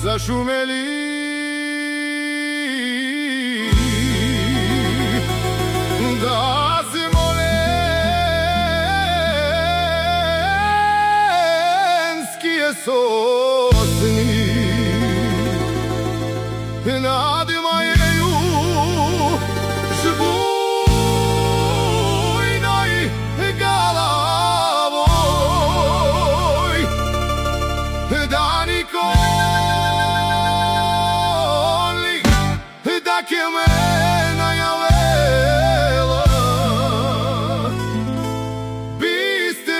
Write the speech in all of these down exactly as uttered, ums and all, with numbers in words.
zaszumeli. Da smolenskije sosni nadmajeju žbujnoj galavoj. Da nikoli da ke me najavela Bistr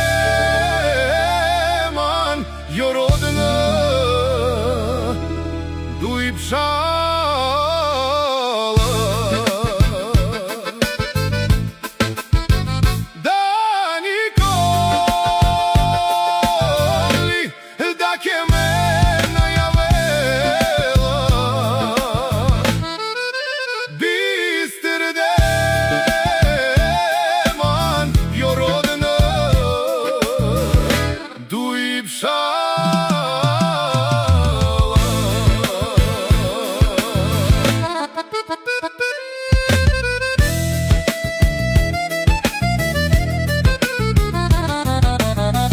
deman jo rodna duj pšala. Da nikoli da ke me najavela Bistr deman jo rodna duj pšala.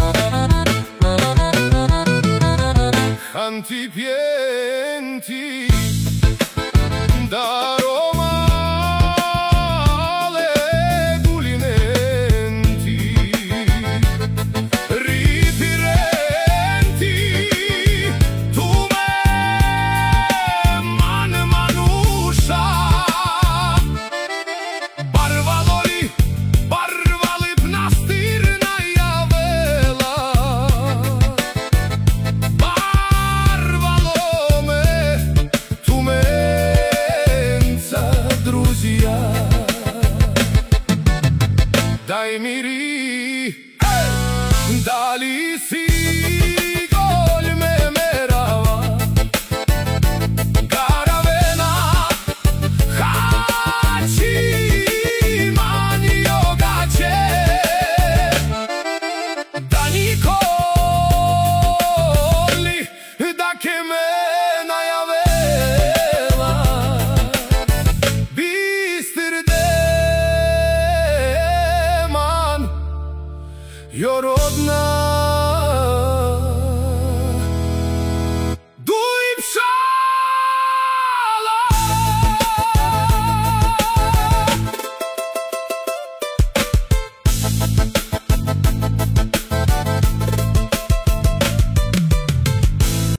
Anti pienti